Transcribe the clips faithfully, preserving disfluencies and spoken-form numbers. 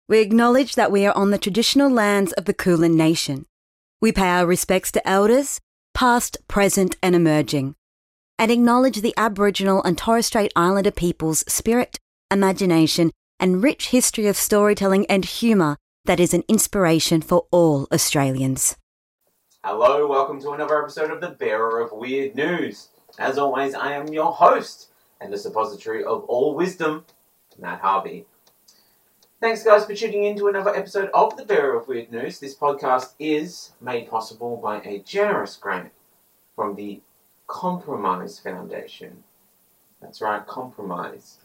We acknowledge that we are on the traditional lands of the Kulin Nation. We pay our respects to elders, past, present and emerging, and acknowledge the Aboriginal and Torres Strait Islander people's spirit, imagination and rich history of storytelling and humour that is an inspiration for all Australians. Hello, welcome to another episode of The Bearer of Weird News. As always, I am your host and the suppository of all wisdom, Matt Harvey. Thanks guys for tuning in to another episode of The Bearer of Weird News. This podcast is made possible by a generous grant from the Compromise Foundation. That's right, Compromise.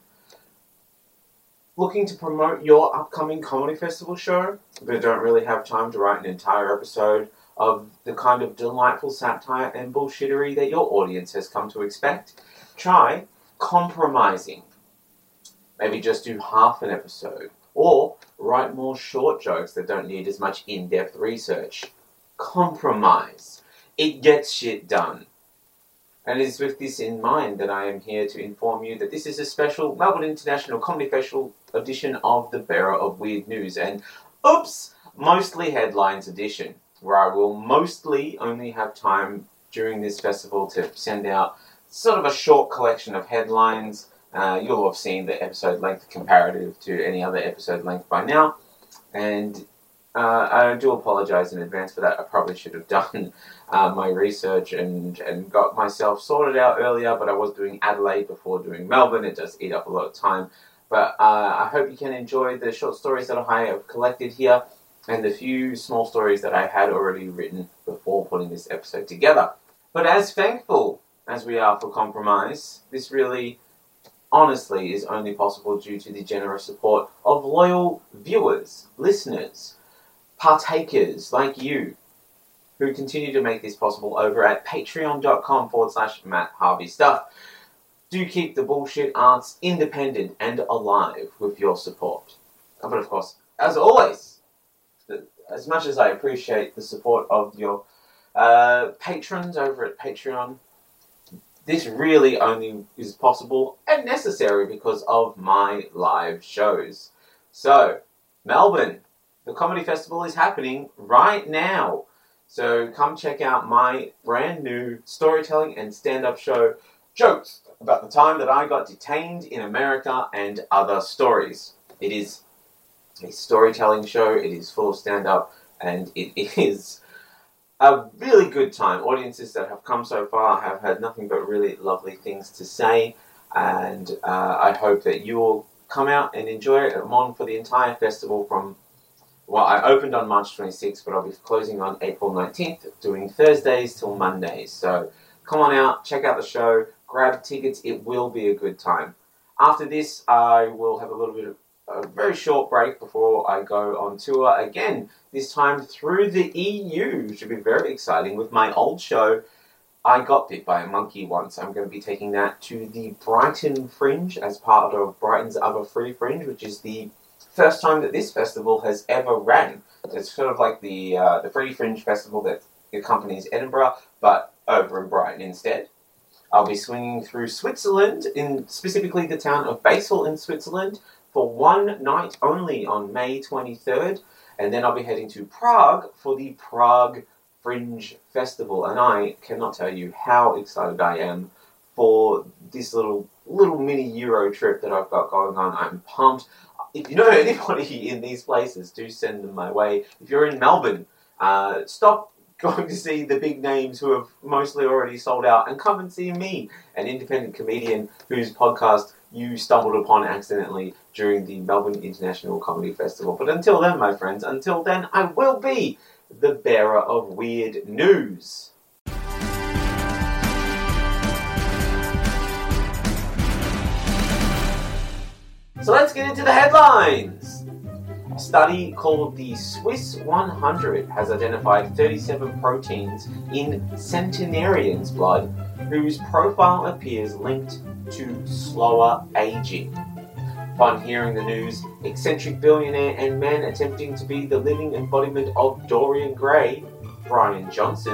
Looking to promote your upcoming comedy festival show, but don't really have time to write an entire episode of the kind of delightful satire and bullshittery that your audience has come to expect? Try compromising. Maybe just do half an episode. Or write more short jokes that don't need as much in-depth research. Compromise. It gets shit done. And it is with this in mind that I am here to inform you that this is a special Melbourne International Comedy Festival edition of The Bearer of Weird News. And, oops, mostly headlines edition, where I will mostly only have time during this festival to send out sort of a short collection of headlines. Uh, you'll have seen the episode length comparative to any other episode length by now. And uh, I do apologise in advance for that. I probably should have done uh, my research and, and got myself sorted out earlier, but I was doing Adelaide before doing Melbourne. It does eat up a lot of time. But uh, I hope you can enjoy the short stories that I have collected here and the few small stories that I had already written before putting this episode together. But as thankful as we are for Compromise, this really, honestly, is only possible due to the generous support of loyal viewers, listeners, partakers like you, who continue to make this possible over at patreon.com forward slash Matt Harvey Stuff. Do keep the bullshit arts independent and alive with your support. But of course, as always, as much as I appreciate the support of your uh, patrons over at Patreon, this really only is possible and necessary because of my live shows. So, Melbourne, the comedy festival is happening right now. So come check out my brand new storytelling and stand-up show, Jokes About the Time That I Got Detained in America and Other Stories. It is a storytelling show, it is full of stand-up, and it is a really good time. Audiences that have come so far have had nothing but really lovely things to say, and uh, I hope that you will come out and enjoy it. I'm on for the entire festival from, well, I opened on March twenty-sixth, but I'll be closing on April nineteenth, doing Thursdays till Mondays. So come on out, check out the show, grab tickets, it will be a good time. After this, I will have a little bit of a very short break before I go on tour again, this time through the E U, which should be very exciting with my old show, I Got Bit by a Monkey Once. I'm going to be taking that to the Brighton Fringe as part of Brighton's Other Free Fringe, which is the first time that this festival has ever ran. It's sort of like the uh, the Free Fringe festival that accompanies Edinburgh, but over in Brighton instead. I'll be swinging through Switzerland, in specifically the town of Basel in Switzerland, for one night only on May twenty-third, and then I'll be heading to Prague for the Prague Fringe Festival, and I cannot tell you how excited I am for this little little mini Euro trip that I've got going on. I'm pumped. If you know anybody in these places, do send them my way. If you're in Melbourne, uh, stop going to see the big names who have mostly already sold out and come and see me, an independent comedian whose podcast you stumbled upon accidentally during the Melbourne International Comedy Festival. But until then, my friends, until then, I will be the bearer of weird news. So let's get into the headlines. A study called the Swiss one hundred has identified thirty-seven proteins in centenarians' blood whose profile appears linked to slower aging. Upon hearing the news, eccentric billionaire and man attempting to be the living embodiment of Dorian Gray, Brian Johnson,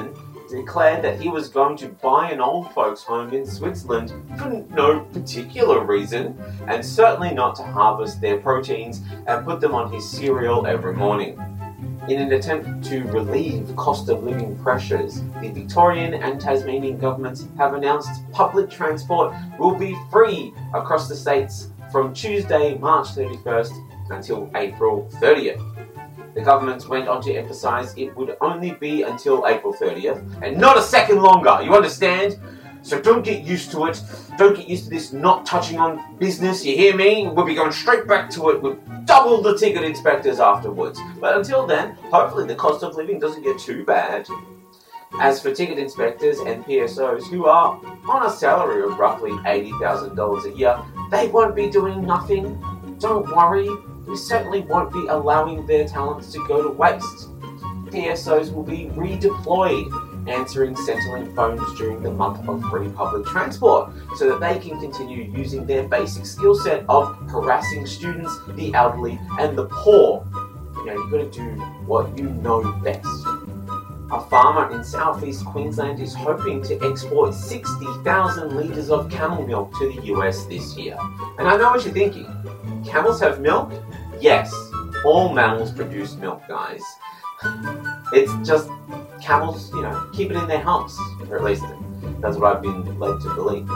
declared that he was going to buy an old folks' home in Switzerland for no particular reason, and certainly not to harvest their proteins and put them on his cereal every morning. In an attempt to relieve cost of living pressures, the Victorian and Tasmanian governments have announced public transport will be free across the states from Tuesday, March thirty-first until April thirtieth. The government went on to emphasise it would only be until April thirtieth and not a second longer, you understand? So don't get used to it. Don't get used to this not touching on business, you hear me? We'll be going straight back to it with double the ticket inspectors afterwards. But until then, hopefully the cost of living doesn't get too bad. As for ticket inspectors and P S Os who are on a salary of roughly eighty thousand dollars a year, they won't be doing nothing. Don't worry, we certainly won't be allowing their talents to go to waste. P S Os will be redeployed, answering Centrelink phones during the month of free public transport, so that they can continue using their basic skill set of harassing students, the elderly, and the poor. You know, you've got to do what you know best. A farmer in southeast Queensland is hoping to export sixty thousand litres of camel milk to the U S this year. And I know what you're thinking. Camels have milk? Yes, all mammals produce milk, guys. It's just camels, you know, keep it in their humps, or at least that's what I've been led to believe.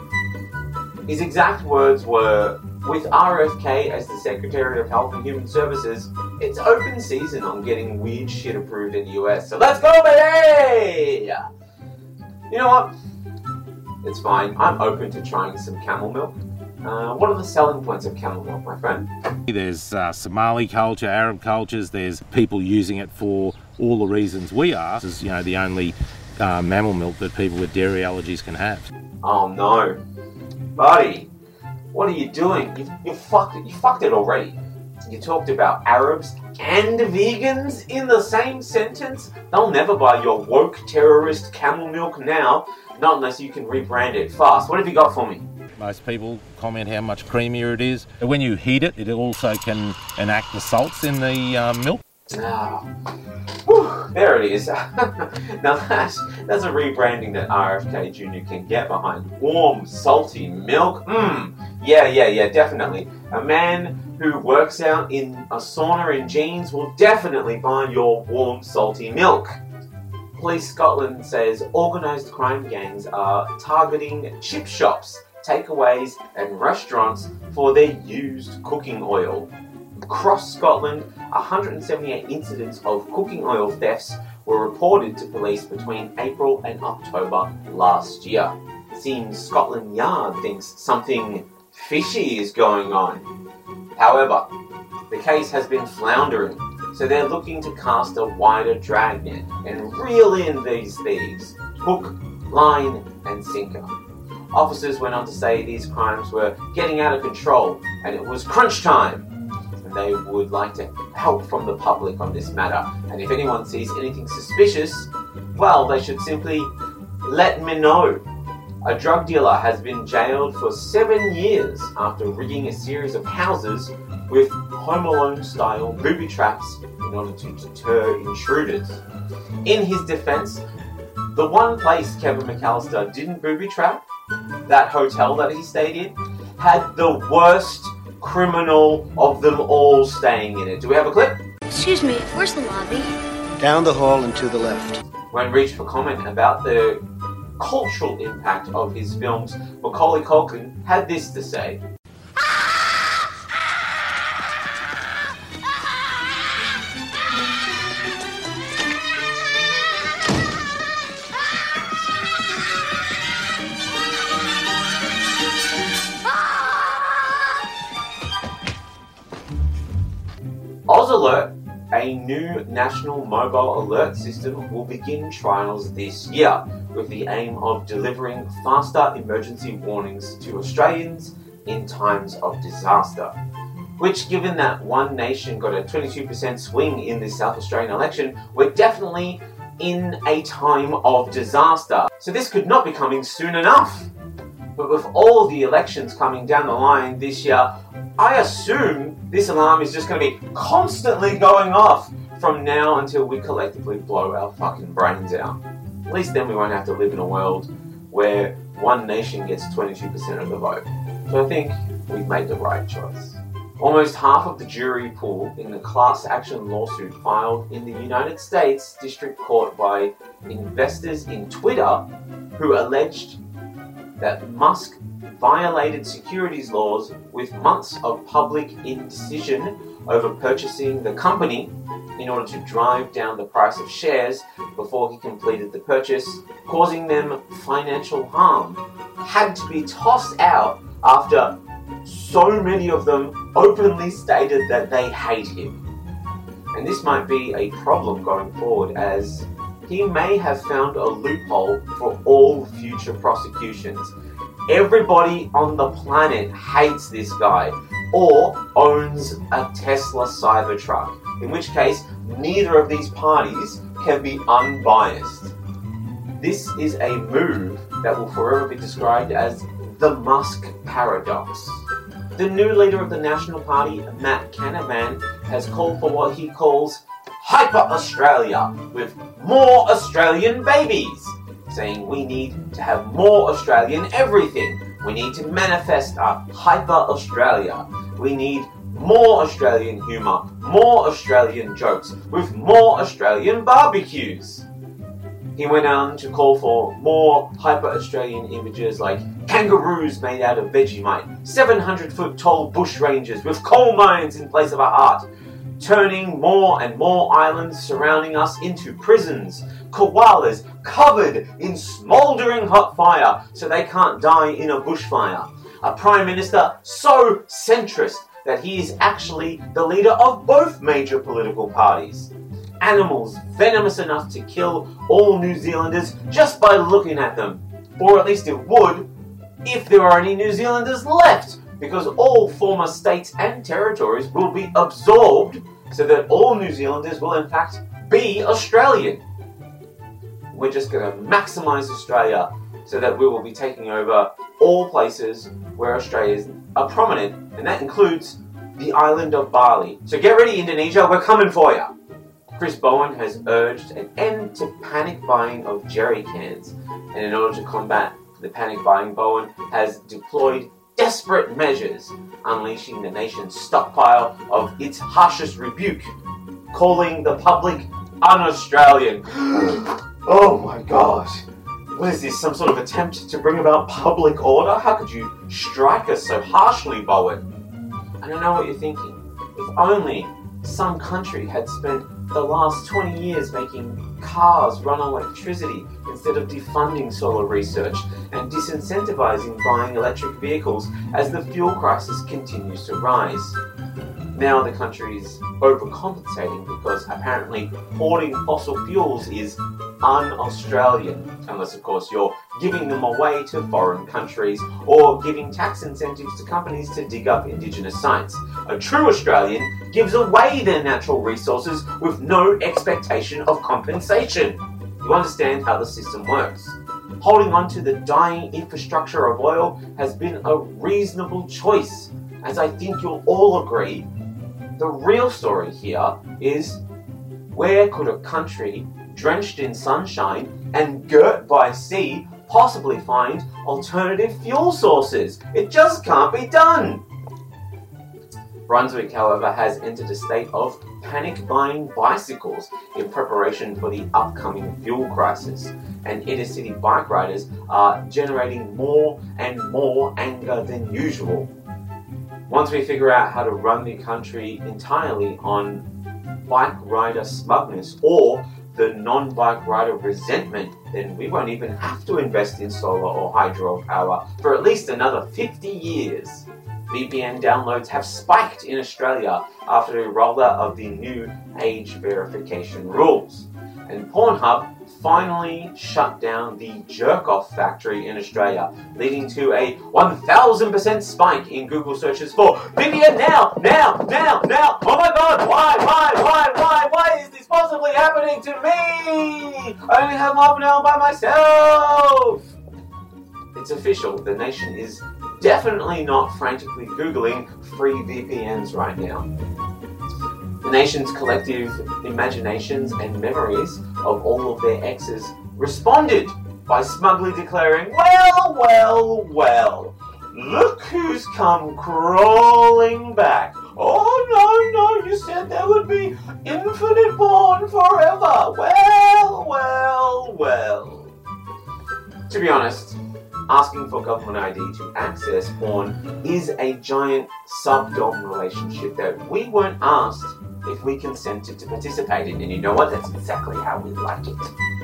His exact words were, with R F K as the Secretary of Health and Human Services, it's open season on getting weird shit approved in the U S, so let's go, baby! You know what? It's fine. I'm open to trying some camel milk. Uh, what are the selling points of camel milk, my friend? There's uh, Somali culture, Arab cultures, there's people using it for all the reasons we are. This is, you know, the only uh, mammal milk that people with dairy allergies can have. Oh no. Buddy, what are you doing? You, you fucked it. You fucked it already. You talked about Arabs and vegans in the same sentence? They'll never buy your woke terrorist camel milk now, not unless you can rebrand it fast. What have you got for me? Most people comment how much creamier it is. When you heat it, it also can enact the salts in the uh, milk. Ah, whew, there it is. Now that's, that's a rebranding that R F K Junior can get behind. Warm, salty milk. Mmm. Yeah, yeah, yeah, definitely. A man who works out in a sauna in jeans will definitely buy your warm, salty milk. Police Scotland says organised crime gangs are targeting chip shops, takeaways and restaurants for their used cooking oil. Across Scotland, one hundred seventy-eight incidents of cooking oil thefts were reported to police between April and October last year. Seems Scotland Yard thinks something fishy is going on. However, the case has been floundering, so they're looking to cast a wider dragnet and reel in these thieves, hook, line and sinker. Officers went on to say these crimes were getting out of control and it was crunch time, and they would like to help from the public on this matter. And if anyone sees anything suspicious, well, they should simply let me know. A drug dealer has been jailed for seven years after rigging a series of houses with Home Alone-style booby traps in order to deter intruders. In his defense, the one place Kevin McAllister didn't booby trap, that hotel that he stayed in, had the worst criminal of them all staying in it. Do we have a clip? Excuse me, where's the lobby? Down the hall and to the left. When reached for comment about the cultural impact of his films, Macaulay Culkin had this to say. AusAlert, a new national mobile alert system, will begin trials this year with the aim of delivering faster emergency warnings to Australians in times of disaster. Which, given that One Nation got a twenty-two percent swing in this South Australian election, we're definitely in a time of disaster. So this could not be coming soon enough. But with all the elections coming down the line this year, I assume this alarm is just going to be constantly going off from now until we collectively blow our fucking brains out. At least then we won't have to live in a world where one nation gets twenty-two percent of the vote. So I think we've made the right choice. Almost half of the jury pool in the class action lawsuit filed in the United States District Court by investors in Twitter who alleged that Musk violated securities laws with months of public indecision over purchasing the company in order to drive down the price of shares before he completed the purchase, causing them financial harm, had to be tossed out after so many of them openly stated that they hate him. And this might be a problem going forward, as he may have found a loophole for all future prosecutions. Everybody on the planet hates this guy or owns a Tesla Cybertruck, in which case neither of these parties can be unbiased. This is a move that will forever be described as the Musk paradox. The new leader of the National Party, Matt Canavan, has called for what he calls Hyper-Australia, with more Australian babies, saying we need to have more Australian everything. We need to manifest a Hyper-Australia. We need more Australian humour, more Australian jokes, with more Australian barbecues. He went on to call for more hyper-Australian images like kangaroos made out of Vegemite, seven hundred foot tall bushrangers with coal mines in place of a heart, turning more and more islands surrounding us into prisons, koalas covered in smouldering hot fire so they can't die in a bushfire, a Prime Minister so centrist that he is actually the leader of both major political parties, animals venomous enough to kill all New Zealanders just by looking at them, or at least it would if there are any New Zealanders left, because all former states and territories will be absorbed so that all New Zealanders will in fact be Australian. We're just going to maximise Australia so that we will be taking over all places where Australians are prominent, and that includes the island of Bali. So get ready, Indonesia, we're coming for you. Chris Bowen has urged an end to panic buying of jerry cans, and in order to combat the panic buying, Bowen has deployed desperate measures, unleashing the nation's stockpile of its harshest rebuke, calling the public un-Australian. Oh my god. What is this, some sort of attempt to bring about public order? How could you strike us so harshly, Bowen? And I know what you're thinking. If only some country had spent the last twenty years making cars run on electricity instead of defunding solar research and disincentivizing buying electric vehicles as the fuel crisis continues to rise. Now the country is overcompensating because apparently hoarding fossil fuels is un-Australian, unless of course you're giving them away to foreign countries or giving tax incentives to companies to dig up indigenous sites. A true Australian gives away their natural resources with no expectation of compensation. You understand how the system works. Holding on to the dying infrastructure of oil has been a reasonable choice, as I think you'll all agree. The real story here is, where could a country drenched in sunshine and girt by sea possibly find alternative fuel sources? It just can't be done. Brunswick, however, has entered a state of panic buying bicycles in preparation for the upcoming fuel crisis, and inner city bike riders are generating more and more anger than usual. Once we figure out how to run the country entirely on bike rider smugness or the non-bike rider resentment, then we won't even have to invest in solar or hydropower for at least another fifty years. V P N downloads have spiked in Australia after the rollout of the new age verification rules. And Pornhub finally shut down the jerk-off factory in Australia, leading to a one thousand percent spike in Google searches for V P N now, now, now, now. Oh my god, why, why, why, why, why is this possibly happening to me? I only have Mob now by myself. It's official, the nation is definitely not frantically Googling free V P Ns right now. The nation's collective imaginations and memories of all of their exes responded by smugly declaring, "Well, well, well, look who's come crawling back. Oh, no, no, you said there would be infinite porn forever. Well, well, well." To be honest, asking for government I D to access porn is a giant sub-dom relationship that we weren't asked if we consented to participate in. And you know what? That's exactly how we like it.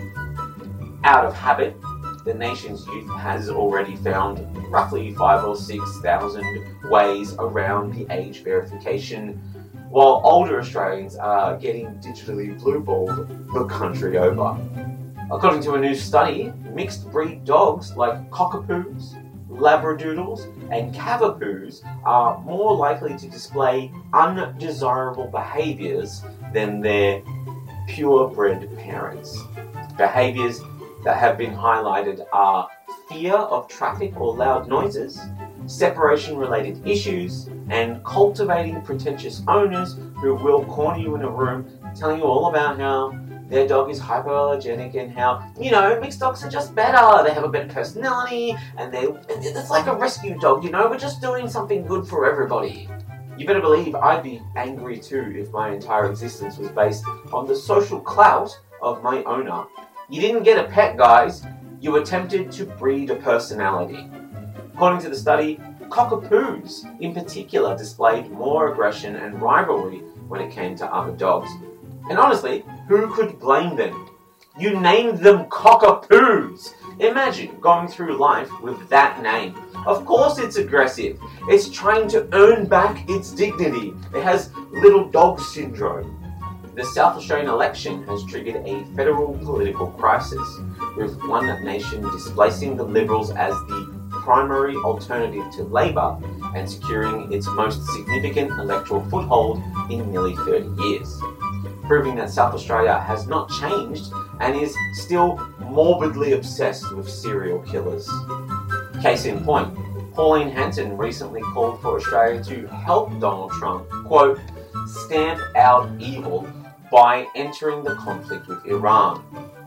Out of habit, the nation's youth has already found roughly five or six thousand ways around the age verification, while older Australians are getting digitally blue-balled the country over. According to a new study, mixed breed dogs like cockapoos, labradoodles, and cavapoos are more likely to display undesirable behaviours than their purebred parents. Behaviours that have been highlighted are fear of traffic or loud noises, separation-related issues, and cultivating pretentious owners who will corner you in a room telling you all about how their dog is hypoallergenic and how, you know, mixed dogs are just better. They have a better personality and they it's like a rescue dog, you know, we're just doing something good for everybody. You better believe I'd be angry too if my entire existence was based on the social clout of my owner. You didn't get a pet, guys. You attempted to breed a personality. According to the study, cockapoos in particular displayed more aggression and rivalry when it came to other dogs. And honestly, who could blame them? You named them cockapoos. Imagine going through life with that name. Of course it's aggressive. It's trying to earn back its dignity. It has little dog syndrome. The South Australian election has triggered a federal political crisis, with One Nation displacing the Liberals as the primary alternative to Labor and securing its most significant electoral foothold in nearly thirty years. Proving that South Australia has not changed and is still morbidly obsessed with serial killers. Case in point, Pauline Hanson recently called for Australia to help Donald Trump, quote, stamp out evil by entering the conflict with Iran.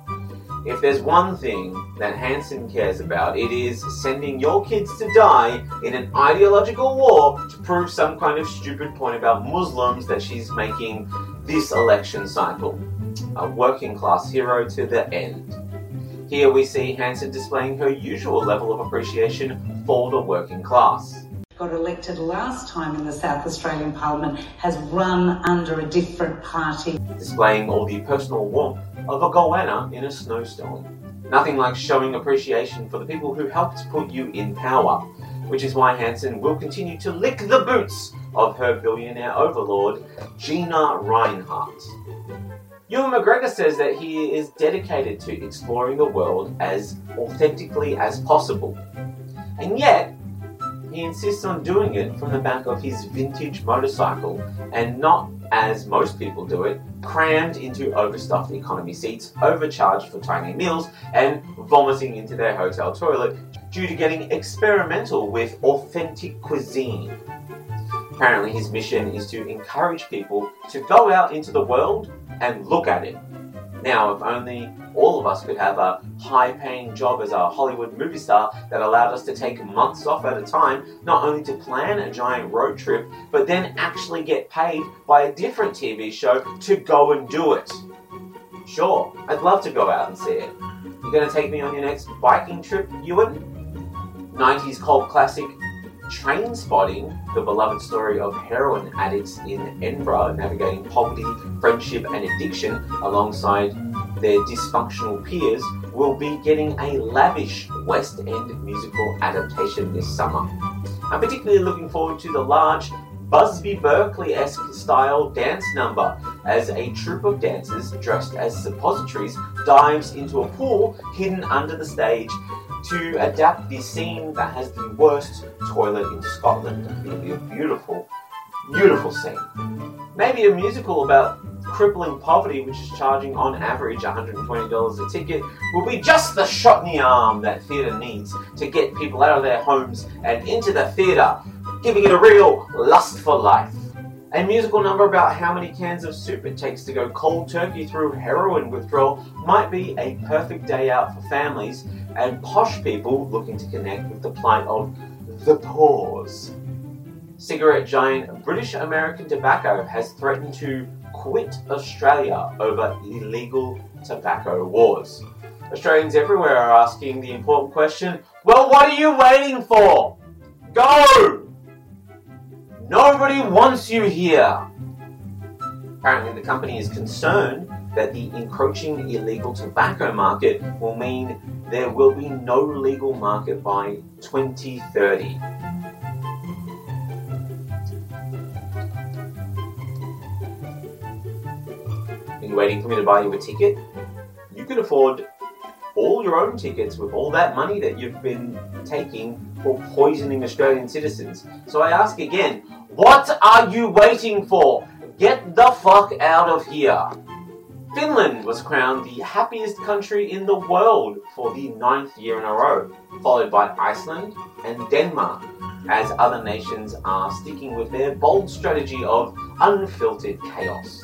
If there's one thing that Hanson cares about, it is sending your kids to die in an ideological war to prove some kind of stupid point about Muslims that she's making this election cycle. A working class hero to the end. Here we see Hanson displaying her usual level of appreciation for the working class. Got elected last time in the South Australian Parliament, has run under a different party. Displaying all the personal warmth of a goanna in a snowstorm. Nothing like showing appreciation for the people who helped put you in power, which is why Hanson will continue to lick the boots of her billionaire overlord, Gina Rinehart. Ewan McGregor says that he is dedicated to exploring the world as authentically as possible. And yet, he insists on doing it from the back of his vintage motorcycle and not, as most people do it, crammed into overstuffed economy seats, overcharged for tiny meals, and vomiting into their hotel toilet due to getting experimental with authentic cuisine. Apparently his mission is to encourage people to go out into the world and look at it. Now, if only all of us could have a high-paying job as a Hollywood movie star that allowed us to take months off at a time, not only to plan a giant road trip, but then actually get paid by a different T V show to go and do it. Sure, I'd love to go out and see it. You gonna take me on your next biking trip, Ewan? nineties cult classic Trainspotting, the beloved story of heroin addicts in Edinburgh navigating poverty, friendship and addiction alongside their dysfunctional peers, will be getting a lavish West End musical adaptation this summer. I'm particularly looking forward to the large Busby Berkeley-esque style dance number as a troupe of dancers dressed as suppositories dives into a pool hidden under the stage to adapt the scene that has the worst toilet in Scotland. It'll be a beautiful, beautiful scene. Maybe a musical about crippling poverty, which is charging on average one hundred twenty dollars a ticket, will be just the shot in the arm that theatre needs to get people out of their homes and into the theatre, giving it a real lust for life. A musical number about how many cans of soup it takes to go cold turkey through heroin withdrawal might be a perfect day out for families and posh people looking to connect with the plight of the poors. Cigarette giant British American Tobacco has threatened to quit Australia over illegal tobacco wars. Australians everywhere are asking the important question, well, what are you waiting for? Go! Nobody wants you here. Apparently the company is concerned that the encroaching illegal tobacco market will mean there will be no legal market by twenty thirty. Are you waiting for me to buy you a ticket? You can afford all your own tickets with all that money that you've been taking for poisoning Australian citizens. So I ask again, what are you waiting for? Get the fuck out of here. Finland was crowned the happiest country in the world for the ninth year in a row, followed by Iceland and Denmark, as other nations are sticking with their bold strategy of unfiltered chaos.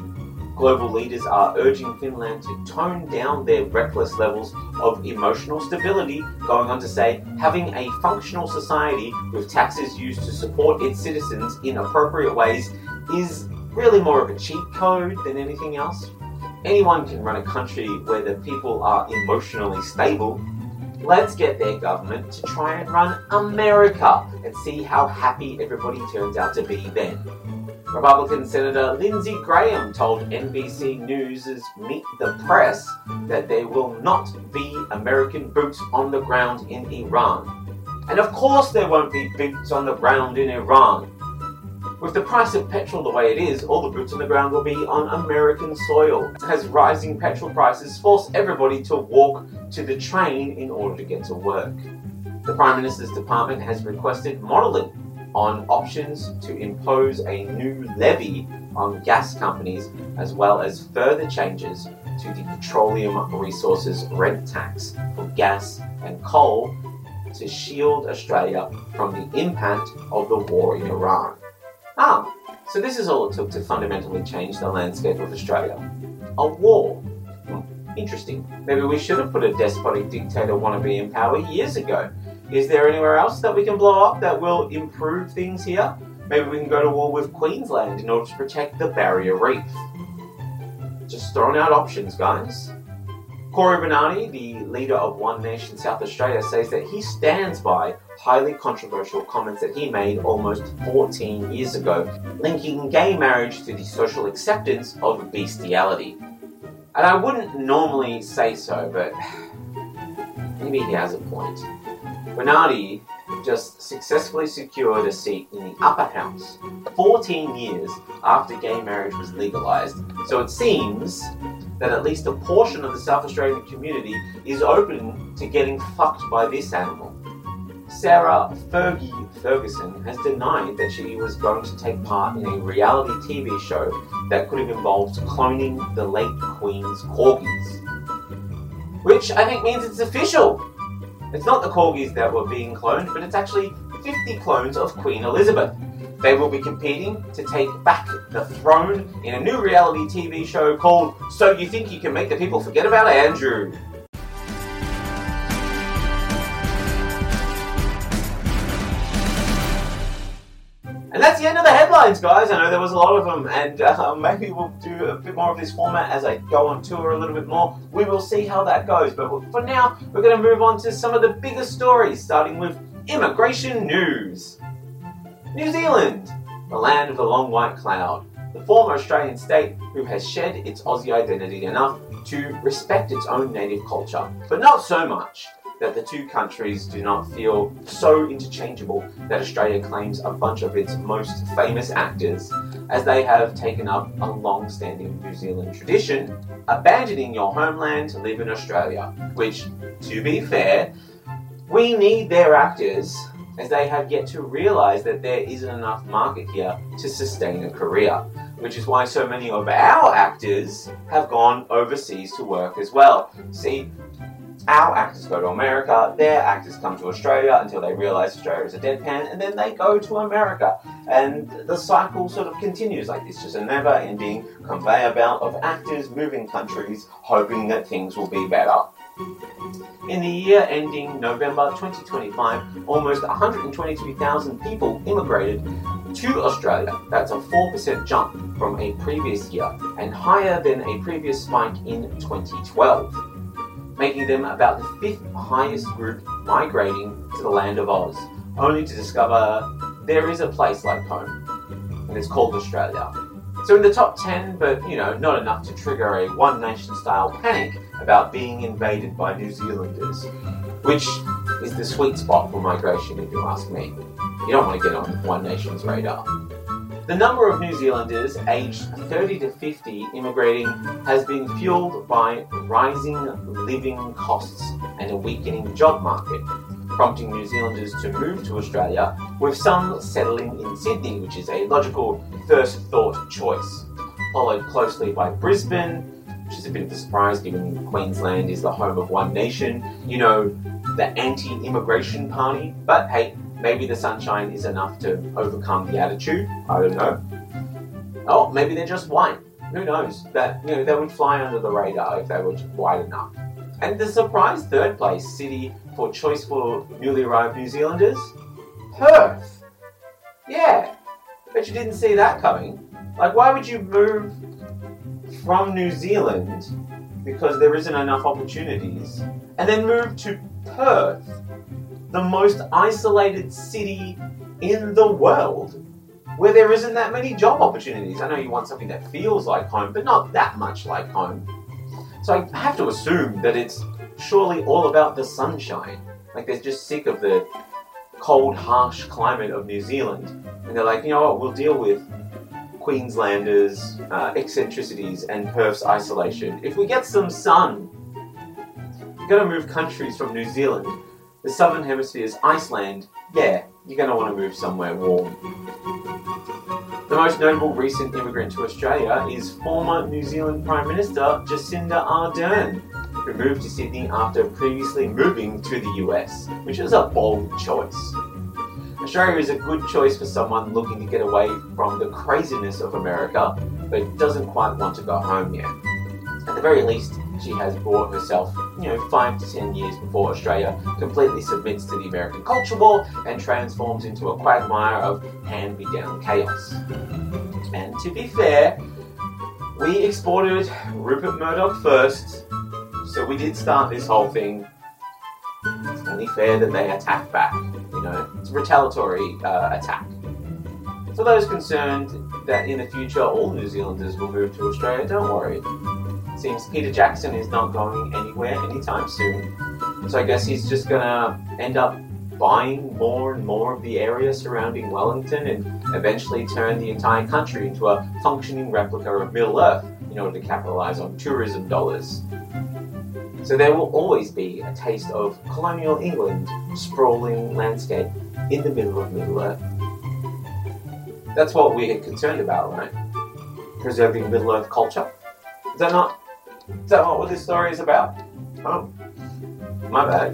Global leaders are urging Finland to tone down their reckless levels of emotional stability, going on to say, having a functional society with taxes used to support its citizens in appropriate ways is really more of a cheat code than anything else. Anyone can run a country where the people are emotionally stable. Let's get their government to try and run America and see how happy everybody turns out to be then. Republican Senator Lindsey Graham told N B C News' Meet the Press that there will not be American boots on the ground in Iran. And of course there won't be boots on the ground in Iran. With the price of petrol the way it is, all the boots on the ground will be on American soil, as rising petrol prices force everybody to walk to the train in order to get to work. The Prime Minister's department has requested modelling on options to impose a new levy on gas companies, as well as further changes to the Petroleum Resources Rent Tax for gas and coal to shield Australia from the impact of the war in Iran. Ah, so this is all it took to fundamentally change the landscape of Australia. A war. Hmm, interesting. Maybe we should have put a despotic dictator wannabe in power years ago. Is there anywhere else that we can blow up that will improve things here? Maybe we can go to war with Queensland in order to protect the Barrier Reef. Just throwing out options, guys. Cory Bernardi, the leader of One Nation South Australia, says that he stands by highly controversial comments that he made almost fourteen years ago, linking gay marriage to the social acceptance of bestiality. And I wouldn't normally say so, but maybe he has a point. Bernardi just successfully secured a seat in the upper house fourteen years after gay marriage was legalised, so it seems that at least a portion of the South Australian community is open to getting fucked by this animal. Sarah Fergie Ferguson has denied that she was going to take part in a reality T V show that could have involved cloning the late Queen's corgis. Which I think means it's official. It's not the corgis that were being cloned, but it's actually fifty clones of Queen Elizabeth. They will be competing to take back the throne in a new reality T V show called So You Think You Can Make the People Forget About Andrew. And that's the end of the headlines, guys. I know there was a lot of them, and uh, maybe we'll do a bit more of this format as I go on tour a little bit more. We will see how that goes. But for now, we're going to move on to some of the bigger stories, starting with immigration news. New Zealand, the land of the long white cloud, the former Australian state who has shed its Aussie identity enough to respect its own native culture, but not so much that the two countries do not feel so interchangeable that Australia claims a bunch of its most famous actors, as they have taken up a long-standing New Zealand tradition, abandoning your homeland to live in Australia, which, to be fair, we need their actors, as they have yet to realise that there isn't enough market here to sustain a career, which is why so many of our actors have gone overseas to work as well. See, Our actors go to America, their actors come to Australia until they realise Australia is a deadpan, and then they go to America. And the cycle sort of continues like this, just a never-ending conveyor belt of actors moving countries, hoping that things will be better. In the year ending November twenty twenty-five, almost one hundred twenty-two thousand people immigrated to Australia. That's a four percent jump from a previous year, and higher than a previous spike in twenty twelve. Making them about the fifth highest group migrating to the land of Oz, only to discover there is a place like home, and it's called Australia. So in the top ten, but you know, not enough to trigger a One Nation style panic about being invaded by New Zealanders, which is the sweet spot for migration if you ask me. You don't want to get on One Nation's radar. The number of New Zealanders aged thirty to fifty immigrating has been fueled by rising living costs and a weakening job market, prompting New Zealanders to move to Australia, with some settling in Sydney, which is a logical first thought choice, followed closely by Brisbane, which is a bit of a surprise given Queensland is the home of One Nation, you know, the anti-immigration party, but hey, maybe the sunshine is enough to overcome the attitude. I don't know. Oh, maybe they're just white. Who knows? That, you know, they would fly under the radar if they were white enough. And the surprise third place city for choice for newly arrived New Zealanders? Perth. Yeah. Bet you didn't see that coming. Like, why would you move from New Zealand because there isn't enough opportunities, and then move to Perth, the most isolated city in the world, where there isn't that many job opportunities? I know you want something that feels like home, but not that much like home. So I have to assume that it's surely all about the sunshine. Like, they're just sick of the cold, harsh climate of New Zealand. And they're like, you know what, we'll deal with Queenslanders' uh, eccentricities and Perth's isolation. If we get some sun, you're going to move countries from New Zealand. The Southern Hemisphere's Iceland, yeah, you're going to want to move somewhere warm. The most notable recent immigrant to Australia is former New Zealand Prime Minister Jacinda Ardern, who moved to Sydney after previously moving to the U S, which is a bold choice. Australia is a good choice for someone looking to get away from the craziness of America, but doesn't quite want to go home yet. At the very least, she has brought herself, you know, five to ten years before Australia completely submits to the American culture war and transforms into a quagmire of hand-me-down chaos. And to be fair, we exported Rupert Murdoch first, so we did start this whole thing. It's only fair that they attack back, you know. It's a retaliatory uh, attack. For those concerned that in the future all New Zealanders will move to Australia, don't worry. Seems Peter Jackson is not going anywhere anytime soon. So I guess he's just gonna end up buying more and more of the area surrounding Wellington and eventually turn the entire country into a functioning replica of Middle Earth in order to capitalize on tourism dollars. So there will always be a taste of colonial England, sprawling landscape in the middle of Middle Earth. That's what we're concerned about, right? Preserving Middle Earth culture. Is that not? Is that not what this story is about? Oh, my bad.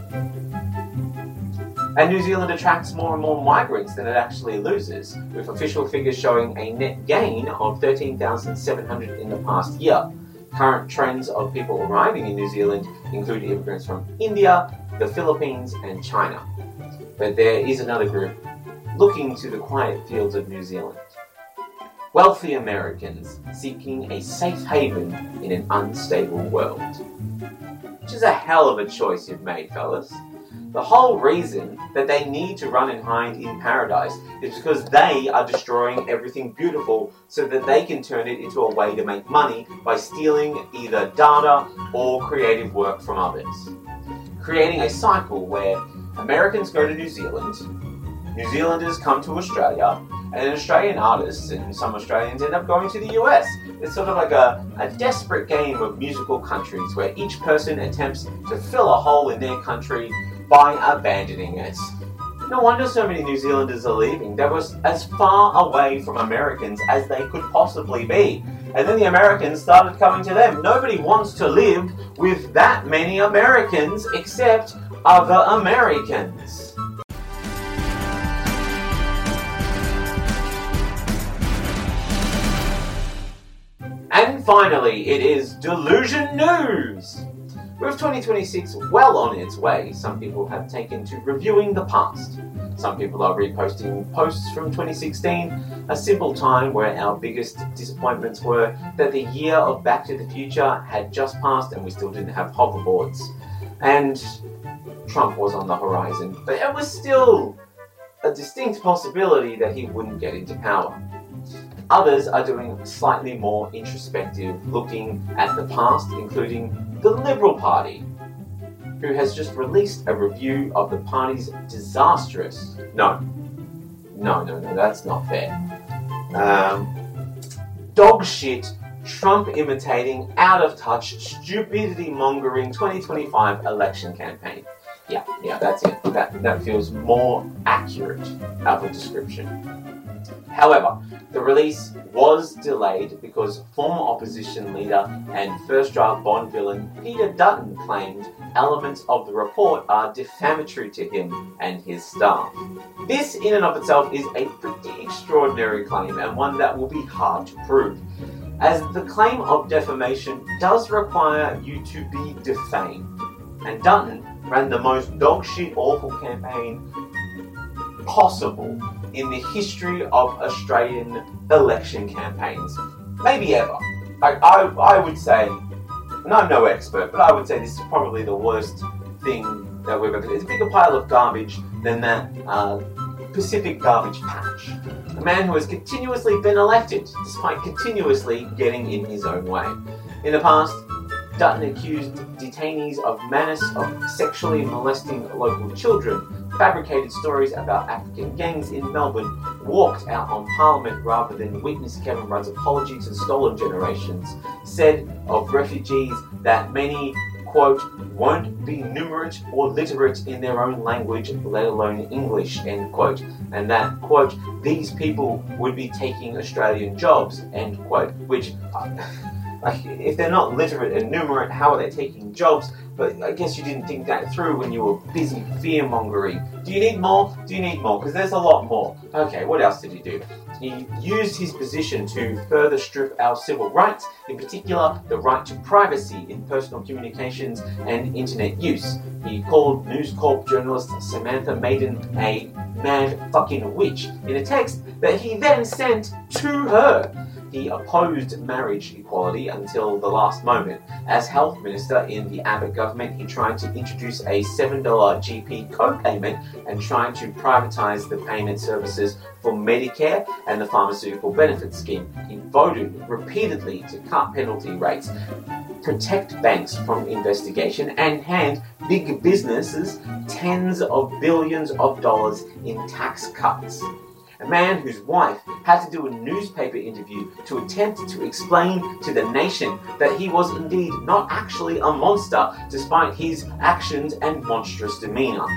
And New Zealand attracts more and more migrants than it actually loses, with official figures showing a net gain of thirteen thousand seven hundred in the past year. Current trends of people arriving in New Zealand include immigrants from India, the Philippines, and China. But there is another group looking to the quiet fields of New Zealand. Wealthy Americans seeking a safe haven in an unstable world. Which is a hell of a choice you've made, fellas. The whole reason that they need to run and hide in paradise is because they are destroying everything beautiful so that they can turn it into a way to make money by stealing either data or creative work from others. Creating a cycle where Americans go to New Zealand, New Zealanders come to Australia, and Australian artists and some Australians end up going to the U S. It's sort of like a, a desperate game of musical countries where each person attempts to fill a hole in their country by abandoning it. No wonder so many New Zealanders are leaving. They were as far away from Americans as they could possibly be. And then the Americans started coming to them. Nobody wants to live with that many Americans except other Americans. And finally, it is Delusion News! With twenty twenty-six well on its way, some people have taken to reviewing the past. Some people are reposting posts from twenty sixteen, a simple time where our biggest disappointments were that the year of Back to the Future had just passed and we still didn't have hoverboards. And Trump was on the horizon, but it was still a distinct possibility that he wouldn't get into power. Others are doing slightly more introspective, looking at the past, including the Liberal Party, who has just released a review of the party's disastrous... No. No, no, no, that's not fair. Um, dog shit, Trump-imitating, out-of-touch, stupidity-mongering twenty twenty-five election campaign. Yeah, yeah, that's it. That, that feels more accurate of a description. However, the release was delayed because former opposition leader and first draft Bond villain Peter Dutton claimed elements of the report are defamatory to him and his staff. This in and of itself is a pretty extraordinary claim and one that will be hard to prove, as the claim of defamation does require you to be defamed. And Dutton ran the most dogshit awful campaign possible in the history of Australian election campaigns. Maybe ever. I, I, I would say, and I'm no expert, but I would say this is probably the worst thing that we've ever... It's a bigger pile of garbage than that uh, Pacific garbage patch. A man who has continuously been elected, despite continuously getting in his own way. In the past, Dutton accused detainees of menace of sexually molesting local children, fabricated stories about African gangs in Melbourne, walked out on Parliament rather than witness Kevin Rudd's apology to the stolen generations, said of refugees that many, quote, won't be numerate or literate in their own language, let alone English, end quote, and that, quote, these people would be taking Australian jobs, end quote, which... Uh, Like, if they're not literate and numerate, how are they taking jobs? But I guess you didn't think that through when you were busy fear-mongering. Do you need more? Do you need more? Because there's a lot more. Okay, what else did he do? He used his position to further strip our civil rights, in particular the right to privacy in personal communications and internet use. He called News Corp journalist Samantha Maiden a mad fucking witch in a text that he then sent to her. He opposed marriage equality until the last moment. As health minister in the Abbott government, he tried to introduce a seven dollars G P co-payment and tried to privatise the payment services for Medicare and the pharmaceutical benefits scheme. He voted repeatedly to cut penalty rates, protect banks from investigation, and hand big businesses tens of billions of dollars in tax cuts. A man whose wife had to do a newspaper interview to attempt to explain to the nation that he was indeed not actually a monster despite his actions and monstrous demeanour.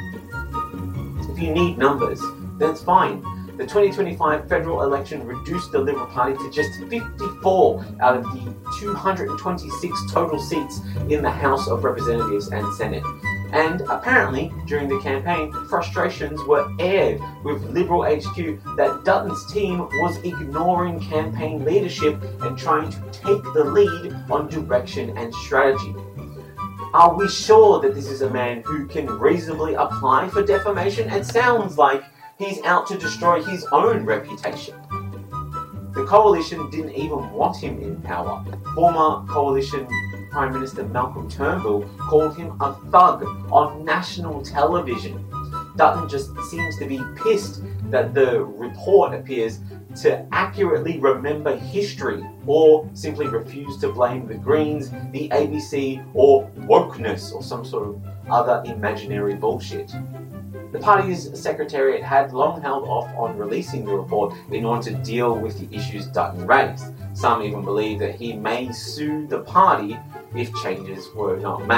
If you need numbers, that's fine. The twenty twenty-five federal election reduced the Liberal Party to just fifty-four out of the two hundred twenty-six total seats in the House of Representatives and Senate. And apparently, during the campaign, frustrations were aired with Liberal H Q that Dutton's team was ignoring campaign leadership and trying to take the lead on direction and strategy. Are we sure that this is a man who can reasonably apply for defamation? It sounds like he's out to destroy his own reputation. The coalition didn't even want him in power. Former coalition Prime Minister Malcolm Turnbull called him a thug on national television. Dutton just seems to be pissed that the report appears to accurately remember history or simply refuse to blame the Greens, the A B C, or wokeness or some sort of other imaginary bullshit. The party's secretariat had long held off on releasing the report in order to deal with the issues Dutton raised. Some even believe that he may sue the party if changes were not made.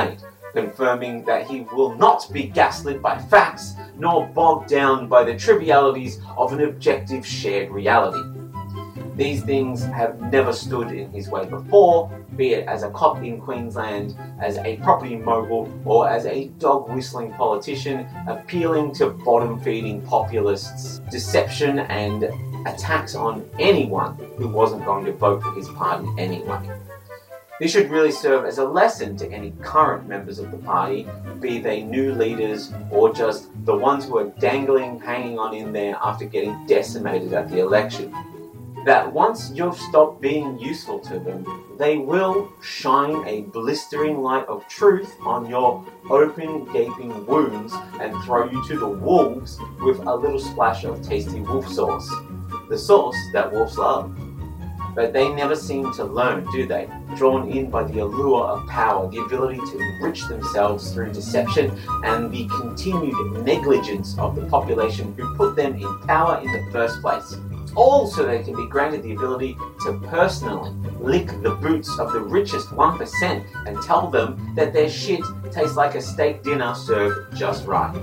confirming that he will not be gaslit by facts nor bogged down by the trivialities of an objective shared reality. These things have never stood in his way before, be it as a cop in Queensland, as a property mogul, or as a dog-whistling politician appealing to bottom-feeding populists, deception and attacks on anyone who wasn't going to vote for his party anyway. This should really serve as a lesson to any current members of the party, be they new leaders or just the ones who are dangling, hanging on in there after getting decimated at the election. That once you've stopped being useful to them, they will shine a blistering light of truth on your open, gaping wounds and throw you to the wolves with a little splash of tasty wolf sauce. The sauce that wolves love. But they never seem to learn, do they? Drawn in by the allure of power, the ability to enrich themselves through deception, and the continued negligence of the population who put them in power in the first place. All so they can be granted the ability to personally lick the boots of the richest one percent and tell them that their shit tastes like a steak dinner served just right.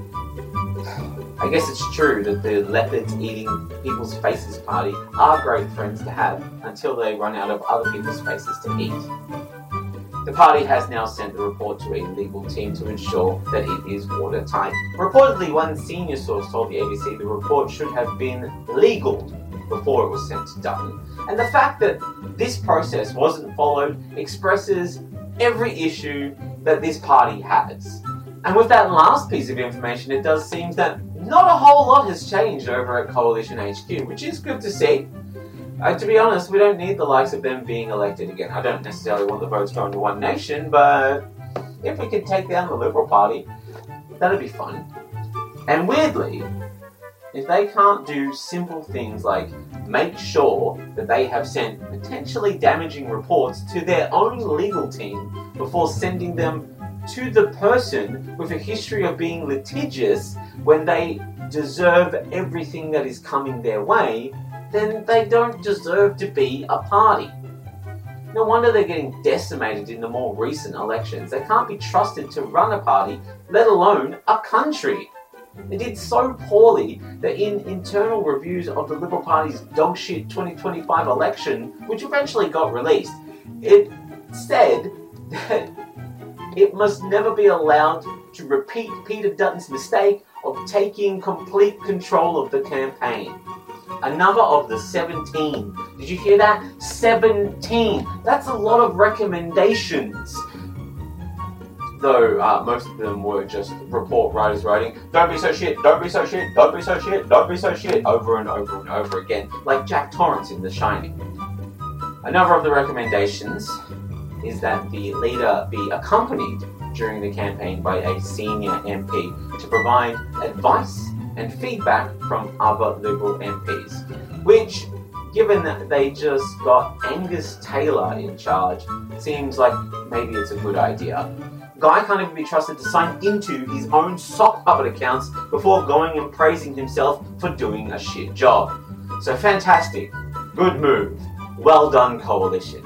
I guess it's true that the leopards eating people's faces party are great friends to have until they run out of other people's faces to eat. The party has now sent the report to a legal team to ensure that it is watertight. Reportedly, one senior source told the A B C the report should have been legaled before it was sent to Dutton. And the fact that this process wasn't followed expresses every issue that this party has. And with that last piece of information, it does seem that not a whole lot has changed over at Coalition H Q, which is good to see. Uh, to be honest, we don't need the likes of them being elected again. I don't necessarily want the votes going to One Nation, but if we could take down the Liberal Party, that'd be fun. And weirdly, if they can't do simple things like make sure that they have sent potentially damaging reports to their own legal team before sending them to the person with a history of being litigious when they deserve everything that is coming their way, then they don't deserve to be a party. No wonder they're getting decimated in the more recent elections. They can't be trusted to run a party, let alone a country. They did so poorly that in internal reviews of the Liberal Party's dogshit twenty twenty-five election, which eventually got released, it said that it must never be allowed to repeat Peter Dutton's mistake of taking complete control of the campaign. Another of the seventeen. Did you hear that? seventeen. That's a lot of recommendations. Though uh, most of them were just report writers writing, don't be so shit, don't be so shit, don't be so shit, don't be so shit, over and over and over again, like Jack Torrance in The Shining. Another of the recommendations is that the leader be accompanied during the campaign by a senior M P to provide advice and feedback from other Liberal M Ps, which, given that they just got Angus Taylor in charge, seems like maybe it's a good idea. Guy can't even be trusted to sign into his own sock puppet accounts before going and praising himself for doing a shit job. So fantastic. Good move. Well done, Coalition.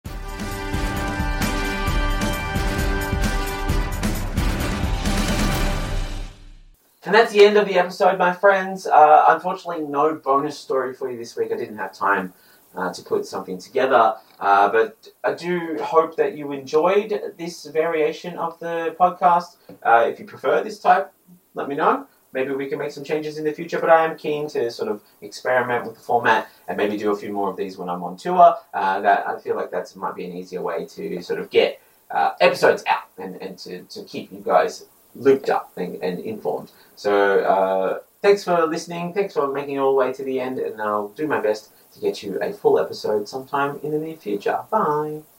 And that's the end of the episode, my friends. Uh, unfortunately, no bonus story for you this week. I didn't have time uh, to put something together. Uh, but I do hope that you enjoyed this variation of the podcast. Uh, if you prefer this type, let me know. Maybe we can make some changes in the future, but I am keen to sort of experiment with the format and maybe do a few more of these when I'm on tour. Uh, that I feel like that might be an easier way to sort of get uh, episodes out and, and to, to keep you guys looped up and, and informed. So uh, thanks for listening. Thanks for making it all the way to the end, and I'll do my best to get you a full episode sometime in the near future. Bye.